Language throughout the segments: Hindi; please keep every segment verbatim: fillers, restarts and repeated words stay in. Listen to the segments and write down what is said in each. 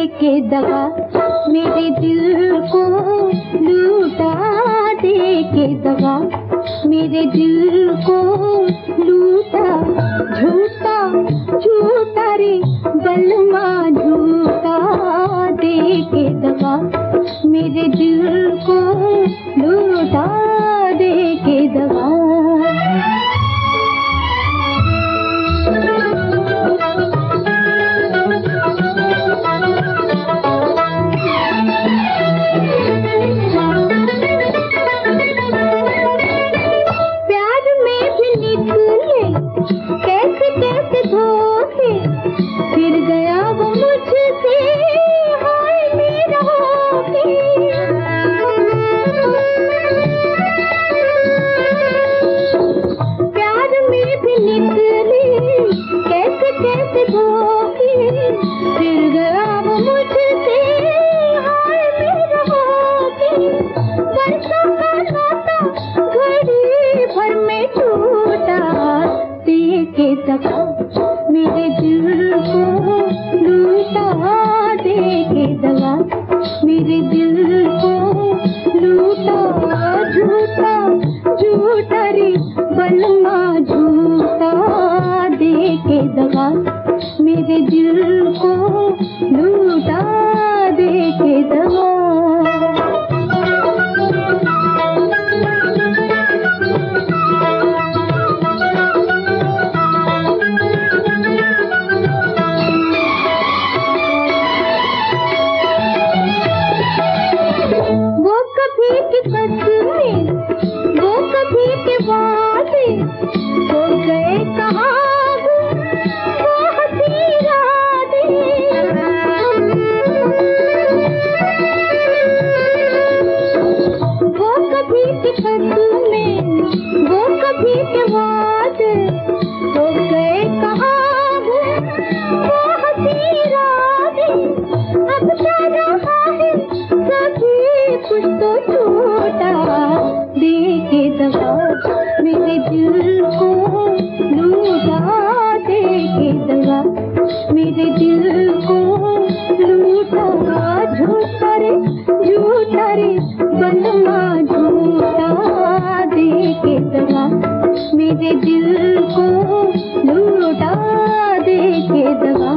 के दगा, मेरे दिल को लूटा दे के दगा, मेरे दिल को लूटा। झूठा झूठा रे बलमा झूठा दे के दगा, मेरे दिल को लूटा दे के दगा। कैसे कैसे धोखे फिर गया वो मुझसे, हाय मेरा होके। प्यार में भी निकले कैसे कैसे धोखे फिर गया वो मुझसे, हाय मेरा होके। बरसों का नाता घड़ी भर में टूटा दे के दगा, मेरे दिल को लूटा दे के दगा, मेरे दिल को लूटा। झूठा झूठा रे बलमा झूठा दे के दगा, मेरे दिल को लूटा दे के दगा। वो कभी के वादे हो गए कहाँ गुम, वो हंसी यादें। वो कभी के कदमे, वो कभी के वादे हो गए कहाँ गुम, वो हंसी यादें। अब क्या रहा है सभी कुछ तो छूटा दे के दगा, मेरे दिल को लूटा दे के दगा, मेरे दिल को लूटा। झूठा रे झूठा रे बलमा झूठा दे के दगा, मेरे दिल को लूटा दे के दगा।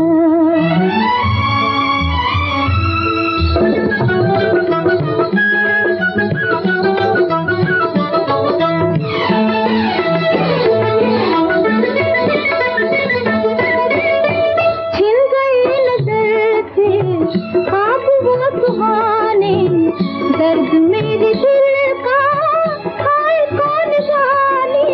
दर्द मेरे दिल का हाय कौन जाने।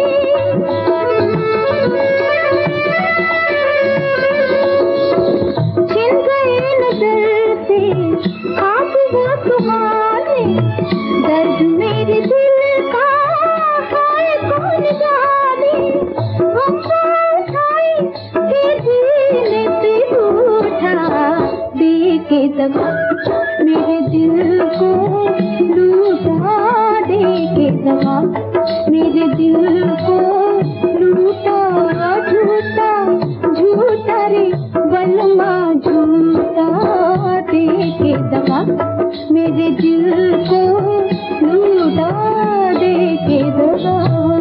छिन गए नजर से आप वो सुहाने, दर्द मेरे दिल का हाय कौन जाने। हम उठाए के दिल से उठा दे के दगा, मेरे दिल को लूटा दे के दगा, मेरे दिल को लूटा। झूठा झूठा रे बलमा झूठा दे के दगा, मेरे दिल को लूटा दे के दगा।